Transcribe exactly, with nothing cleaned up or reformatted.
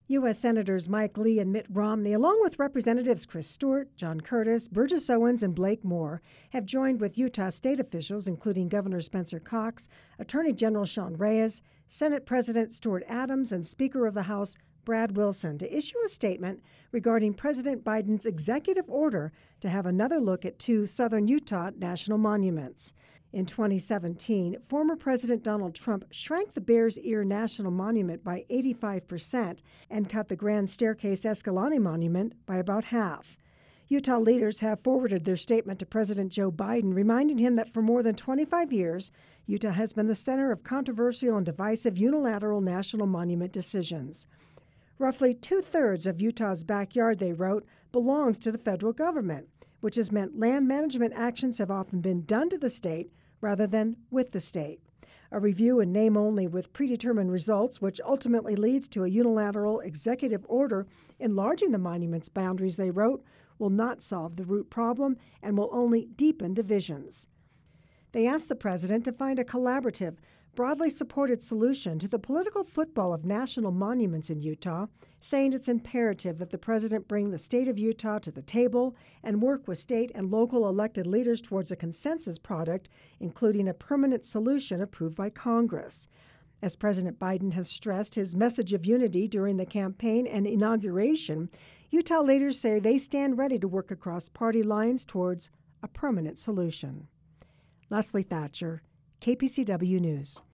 U S. Senators Mike Lee and Mitt Romney, along with Representatives Chris Stewart, John Curtis, Burgess Owens, and Blake Moore, have joined with Utah state officials, including Governor Spencer Cox, Attorney General Sean Reyes, Senate President Stuart Adams, and Speaker of the House Brad Wilson, to issue a statement regarding President Biden's executive order to have another look at two southern Utah national monuments. In twenty seventeen, former President Donald Trump shrank the Bears Ear National Monument by eighty-five percent and cut the Grand Staircase Escalante Monument by about half. Utah leaders have forwarded their statement to President Joe Biden, reminding him that for more than twenty-five years, Utah has been the center of controversial and divisive unilateral national monument decisions. Roughly two-thirds of Utah's backyard, they wrote, belongs to the federal government, which has meant land management actions have often been done to the state rather than with the state. A review in name only with predetermined results, which ultimately leads to a unilateral executive order enlarging the monument's boundaries, they wrote, will not solve the root problem and will only deepen divisions. They asked the president to find a collaborative, broadly supported solution to the political football of national monuments in Utah, saying it's imperative that the president bring the state of Utah to the table and work with state and local elected leaders towards a consensus product, including a permanent solution approved by Congress. As President Biden has stressed his message of unity during the campaign and inauguration, Utah leaders say they stand ready to work across party lines towards a permanent solution. Leslie Thatcher, K P C W News.